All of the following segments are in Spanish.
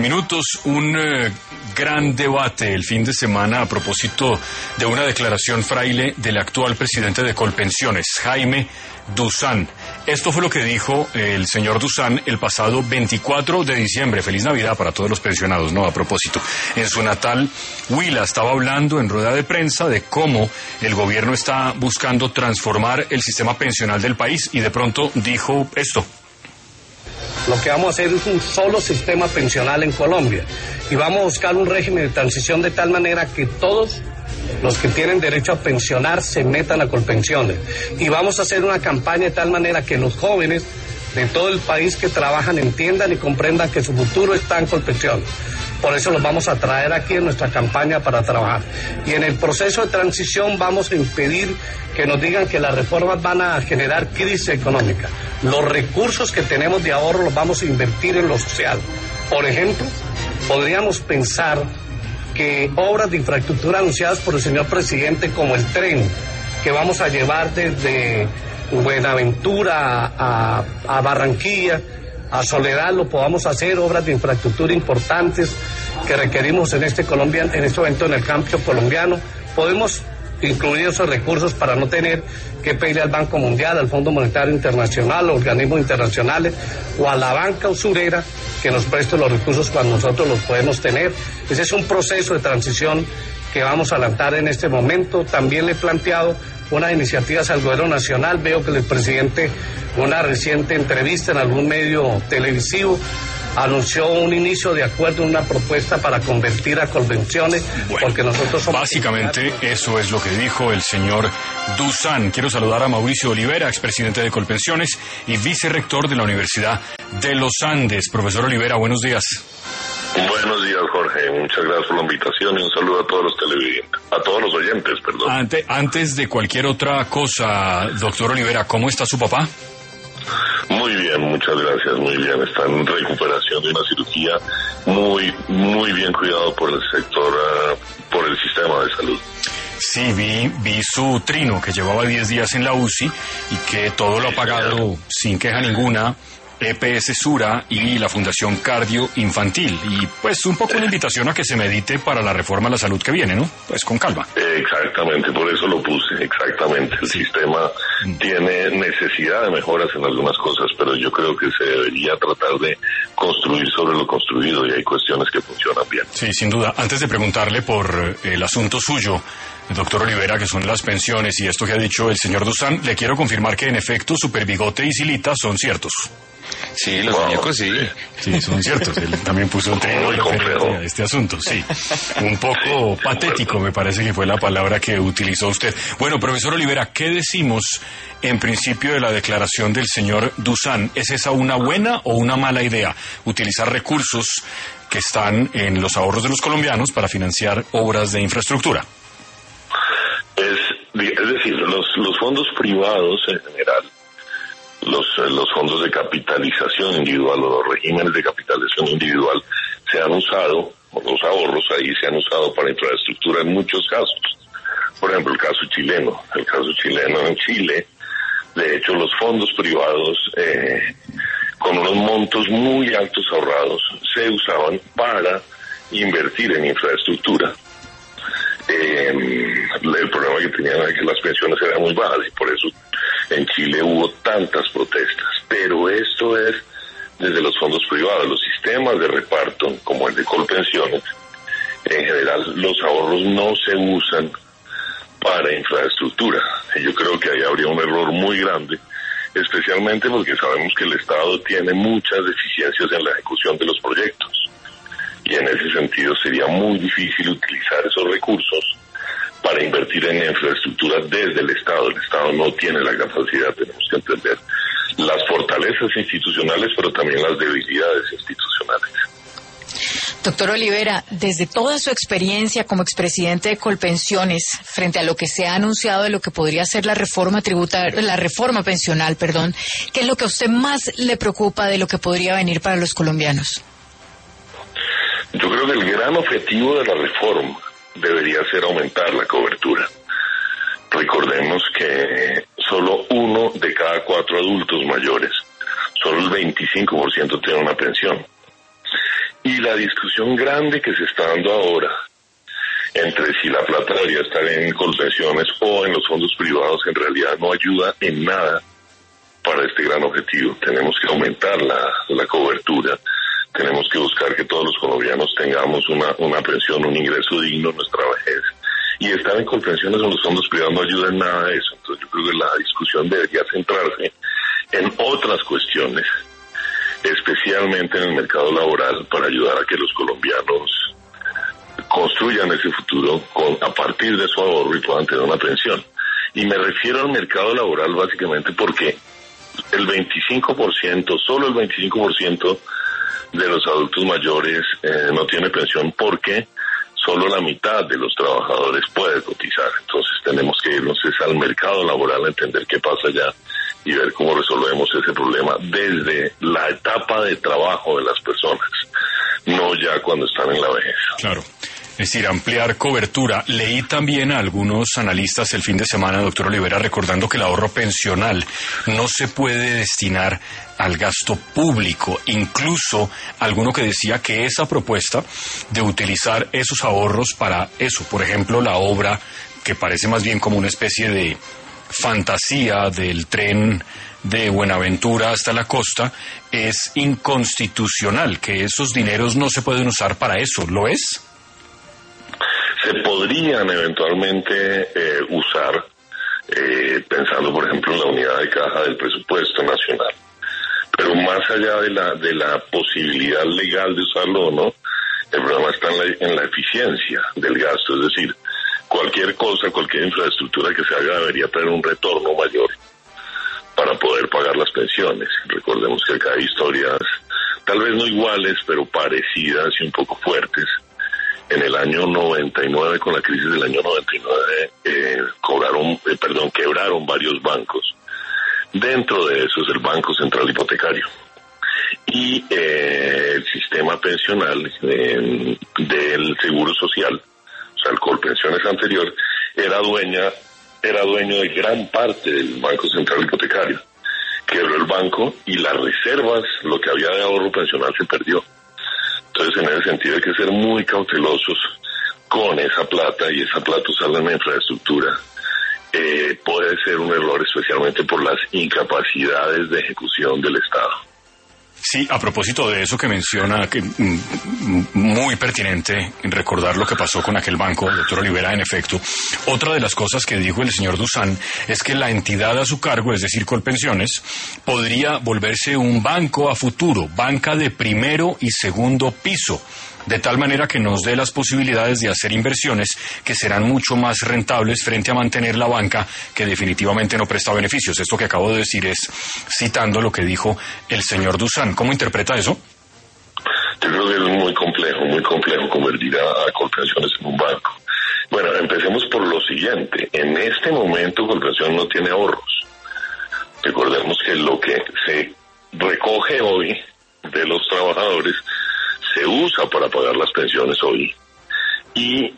Minutos, un gran debate el fin de semana a propósito de una declaración fraile del actual presidente de Colpensiones, Jaime Duzán. Esto fue lo que dijo el señor Duzán el pasado 24 de diciembre. Feliz Navidad para todos los pensionados, ¿no? A propósito, en su natal Huila estaba hablando en rueda de prensa de cómo el gobierno está buscando transformar el sistema pensional del país y de pronto dijo esto. Lo que vamos a hacer es un solo sistema pensional en Colombia y vamos a buscar un régimen de transición de tal manera que todos los que tienen derecho a pensionar se metan a Colpensiones. Y vamos a hacer una campaña de tal manera que los jóvenes de todo el país que trabajan entiendan y comprendan que su futuro está en Colpensiones. Por eso los vamos a traer aquí en nuestra campaña para trabajar. Y en el proceso de transición vamos a impedir que nos digan que las reformas van a generar crisis económica. Los recursos que tenemos de ahorro los vamos a invertir en lo social. Por ejemplo, podríamos pensar que obras de infraestructura anunciadas por el señor presidente, como el tren que vamos a llevar desde Buenaventura a Barranquilla, a Soledad, lo podamos hacer, obras de infraestructura importantes que requerimos en este momento en el campo colombiano. Podemos incluir esos recursos para no tener que pedirle al Banco Mundial, al Fondo Monetario Internacional, a organismos internacionales o a la banca usurera que nos preste los recursos cuando nosotros los podemos tener. Ese es un proceso de transición que vamos a lanzar en este momento. También le he planteado unas iniciativas al gobierno nacional. Veo que el presidente, en una reciente entrevista en algún medio televisivo, anunció un inicio de acuerdo, una propuesta para convertir a Colpensiones, bueno, porque nosotros somos... Básicamente eso es lo que dijo el señor Duzán. Quiero saludar a Mauricio Olivera, expresidente de Colpensiones y vicerrector de la Universidad de los Andes. Profesor Olivera, buenos días. Buenos días, Jorge. Muchas gracias por la invitación y un saludo a todos los televidentes, a todos los oyentes, perdón. Antes de cualquier otra cosa, doctor Olivera, ¿cómo está su papá? Muy bien, muchas gracias, muy bien. Está en recuperación de una cirugía, muy bien cuidado por el sector, por el sistema de salud. Sí, vi su trino, que llevaba 10 días en la UCI y que todo lo ha pagado sin queja ninguna EPS Sura y la Fundación Cardio Infantil. Y pues un poco una invitación a que se medite para la reforma de la salud que viene, ¿no? Pues con calma. Exactamente, por eso lo puse, exactamente. El sistema tiene necesidad de mejoras en algunas cosas, pero yo creo que se debería tratar de construir sobre lo construido y hay cuestiones que funcionan bien. Sí, sin duda. Antes de preguntarle por el asunto suyo, doctor Olivera, que son las pensiones y esto que ha dicho el señor Duzán, le quiero confirmar que en efecto Superbigote y Silita son ciertos. Sí, los muñecos sí. Sí, son ciertos. Él también puso un trino a este asunto, sí. Un poco patético me parece que fue la palabra que utilizó usted. Bueno, profesor Olivera, ¿qué decimos en principio de la declaración del señor Duzán? ¿Es esa una buena o una mala idea? Utilizar recursos que están en los ahorros de los colombianos para financiar obras de infraestructura. Es decir, los fondos privados en general, los fondos de capitalización individual o los regímenes de capitalización individual se han usado, los ahorros ahí se han usado para infraestructura en muchos casos. Por ejemplo, el caso chileno en Chile, de hecho los fondos privados con unos montos muy altos ahorrados se usaban para invertir en infraestructura. El problema que tenían era que las pensiones eran muy bajas y por eso en Chile hubo tantas protestas, pero esto es desde los fondos privados, los sistemas de reparto como el de Colpensiones, en general los ahorros no se usan para infraestructura. Y yo creo que ahí habría un error muy grande, especialmente porque sabemos que el Estado tiene muchas deficiencias en la ejecución de los proyectos y en ese sentido sería muy difícil utilizar esos recursos para invertir en infraestructura desde el Estado. El Estado no tiene la capacidad, tenemos que entender las fortalezas institucionales, pero también las debilidades institucionales. Doctor Olivera, desde toda su experiencia como expresidente de Colpensiones, frente a lo que se ha anunciado de lo que podría ser la reforma pensional, ¿qué es lo que a usted más le preocupa de lo que podría venir para los colombianos? Yo creo que el gran objetivo de la reforma debería ser aumentar la cobertura. Recordemos que solo 1 de cada 4 adultos mayores, solo el 25% tiene una pensión. Y la discusión grande que se está dando ahora entre si la plata debería estar en Colpensiones o en los fondos privados en realidad no ayuda en nada para este gran objetivo. Tenemos que aumentar la cobertura, tenemos que buscar que todos los colombianos tengamos una pensión, un ingreso digno en nuestra vejez. Y estar en Colpensiones o en los fondos privados no ayuda en nada de eso. Entonces yo creo que la discusión debería centrarse en otras cuestiones, especialmente en el mercado laboral, para ayudar a que los colombianos construyan ese futuro a partir de su ahorro y puedan tener una pensión. Y me refiero al mercado laboral básicamente porque el 25%, solo el 25% de los adultos mayores no tiene pensión porque solo la mitad de los trabajadores puede cotizar. Entonces tenemos que irnos al mercado laboral a entender qué pasa allá y ver cómo resolvemos ese problema desde la etapa de trabajo de las personas, no ya cuando están en la vejez. Claro. Es decir, ampliar cobertura. Leí también a algunos analistas el fin de semana, doctor Olivera, recordando que el ahorro pensional no se puede destinar al gasto público. Incluso alguno que decía que esa propuesta de utilizar esos ahorros para eso, por ejemplo, la obra que parece más bien como una especie de fantasía del tren de Buenaventura hasta la costa, es inconstitucional, que esos dineros no se pueden usar para eso. ¿Lo es? Se podrían eventualmente usar, pensando por ejemplo en la unidad de caja del presupuesto nacional, pero más allá de la posibilidad legal de usarlo o no, el problema está en la eficiencia del gasto, es decir, cualquier cosa, cualquier infraestructura que se haga debería tener un retorno mayor para poder pagar las pensiones. Recordemos que acá hay historias, tal vez no iguales, pero parecidas y un poco fuertes. En el año 99, con la crisis del año 99, quebraron varios bancos. Dentro de eso es el Banco Central Hipotecario. Y el sistema pensional del Seguro Social, o sea, el Colpensiones anterior, era dueño de gran parte del Banco Central Hipotecario. Quebró el banco y las reservas, lo que había de ahorro pensional, se perdió. Entonces, en ese sentido hay que ser muy cautelosos con esa plata y esa plata usarla en la infraestructura. Puede ser un error, especialmente por las incapacidades de ejecución del Estado. Sí, a propósito de eso que menciona, que muy pertinente recordar lo que pasó con aquel banco, doctor Olivera, en efecto. Otra de las cosas que dijo el señor Dusan es que la entidad a su cargo, es decir, Colpensiones, podría volverse un banco a futuro, banca de primero y segundo piso, de tal manera que nos dé las posibilidades de hacer inversiones que serán mucho más rentables frente a mantener la banca que definitivamente no presta beneficios. Esto que acabo de decir es citando lo que dijo el señor Dusan. ¿Cómo interpreta eso? Yo creo que es muy complejo convertir a Colpensiones en un banco. Bueno, empecemos por lo siguiente. En este momento Colpensiones no tiene ahorros. Recordemos que lo que se recoge hoy de los trabajadores se usa para pagar las pensiones hoy y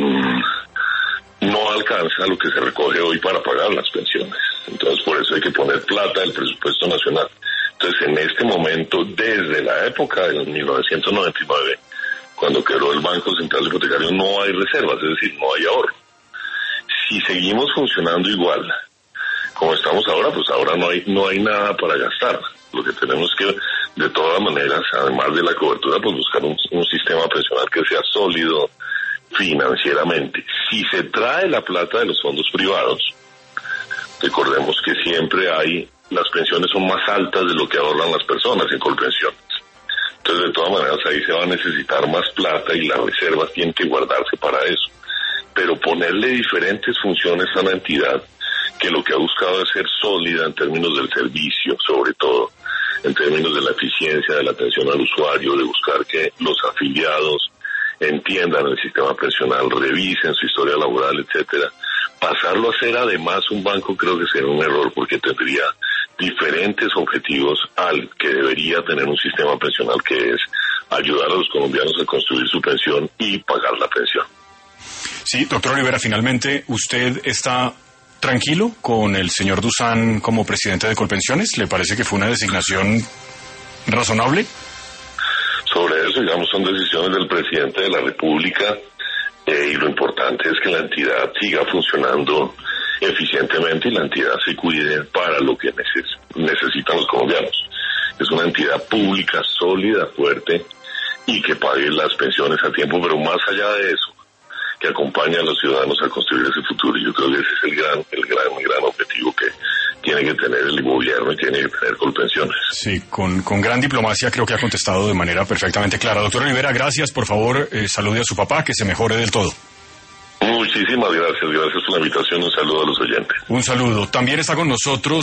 no alcanza lo que se recoge hoy para pagar las pensiones. Entonces por eso hay que poner plata del presupuesto nacional. Entonces en este momento, desde la época del 1999, cuando quebró el Banco Central Hipotecario, no hay reservas, es decir, no hay ahorro. Si seguimos funcionando igual como estamos ahora, pues ahora no hay nada para gastar. Lo que tenemos que, de todas maneras, además de la cobertura, pues buscar un sistema pensional que sea sólido financieramente. Si se trae la plata de los fondos privados, recordemos que siempre las pensiones son más altas de lo que ahorran las personas en Colpensiones. Entonces, de todas maneras, ahí se va a necesitar más plata y las reservas tienen que guardarse para eso. Pero ponerle diferentes funciones a la entidad, que lo que ha buscado es ser sólida en términos del servicio, sobre todo, en términos de la eficiencia de la atención al usuario, de buscar que los afiliados entiendan el sistema pensional, revisen su historia laboral, etcétera. Pasarlo a ser además un banco creo que sería un error, porque tendría diferentes objetivos al que debería tener un sistema pensional, que es ayudar a los colombianos a construir su pensión y pagar la pensión. Sí, doctor Olivera, finalmente, ¿usted está tranquilo con el señor Dusan como presidente de Colpensiones? ¿Le parece que fue una designación razonable? Sobre eso, digamos, son decisiones del presidente de la República, y lo importante es que la entidad siga funcionando eficientemente y la entidad se cuide para lo que necesitan los colombianos. Es una entidad pública, sólida, fuerte y que pague las pensiones a tiempo, pero más allá de eso, que acompañe a los ciudadanos a construir ese futuro. Y yo creo que ese es el gran objetivo que tiene que tener el gobierno y tiene que tener Colpensiones. Sí, con gran diplomacia creo que ha contestado de manera perfectamente clara. Doctor Olivera, gracias, por favor, salude a su papá, que se mejore del todo. Muchísimas gracias por la invitación, un saludo a los oyentes. Un saludo. También está con nosotros